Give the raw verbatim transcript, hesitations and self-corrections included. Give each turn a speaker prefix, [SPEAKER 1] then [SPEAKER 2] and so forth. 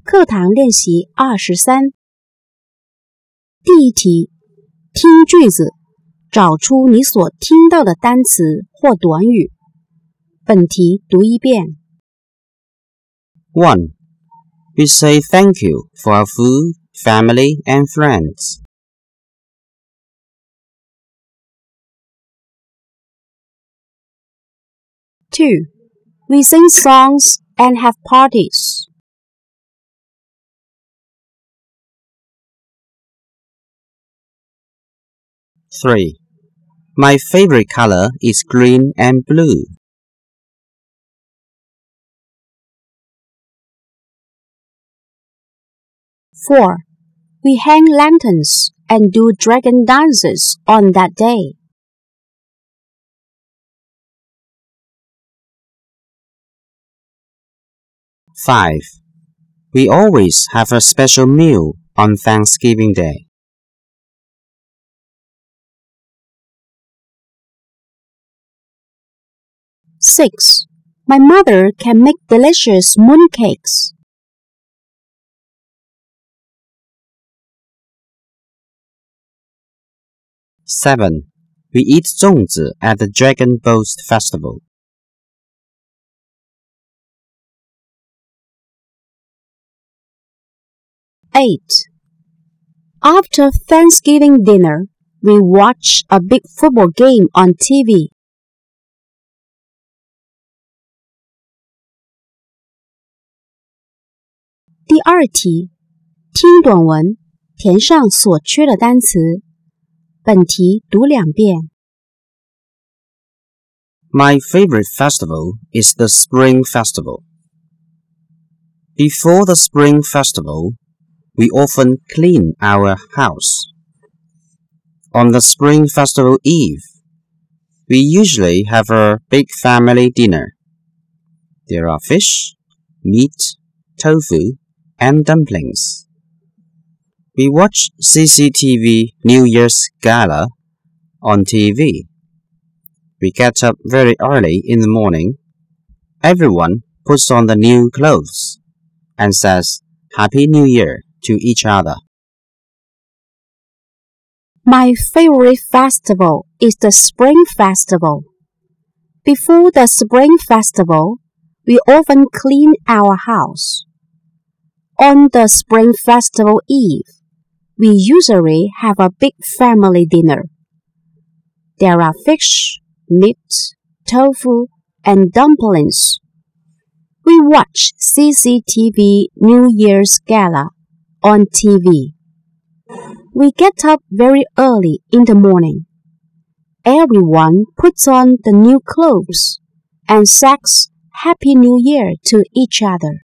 [SPEAKER 1] 课堂练习二十三。第一题，听句子，找出你所听到的单词或短语。本题读一遍。
[SPEAKER 2] one. We say thank you for our food, family, and friends.
[SPEAKER 1] two. We sing songs and have parties.
[SPEAKER 2] three. My favorite color is green and blue.
[SPEAKER 1] four. We hang lanterns and do dragon dances on that day.
[SPEAKER 2] five. We always have a special meal on Thanksgiving Day.
[SPEAKER 1] six. My mother can make delicious mooncakes.
[SPEAKER 2] seven. We eat 粽子 at the Dragon Boat Festival.
[SPEAKER 1] eight. After Thanksgiving dinner, we watch a big football game on T V. 第二题，听短文，填上所缺的单词。本题读两遍。
[SPEAKER 2] My favorite festival is the Spring Festival. Before the Spring Festival, we often clean our house. On the Spring Festival Eve, we usually have a big family dinner. There are fish, meat, tofu, and dumplings. We watch C C T V New Year's Gala on T V. We get up very early in the morning. Everyone puts on the new clothes and says Happy New Year to each other.
[SPEAKER 1] My favorite festival is the Spring Festival. Before the Spring Festival, we often clean our house. On the Spring Festival Eve, we usually have a big family dinner. There are fish, meat, tofu, and dumplings. We watch C C T V New Year's Gala on T V. We get up very early in the morning. Everyone puts on the new clothes and says Happy New Year to each other.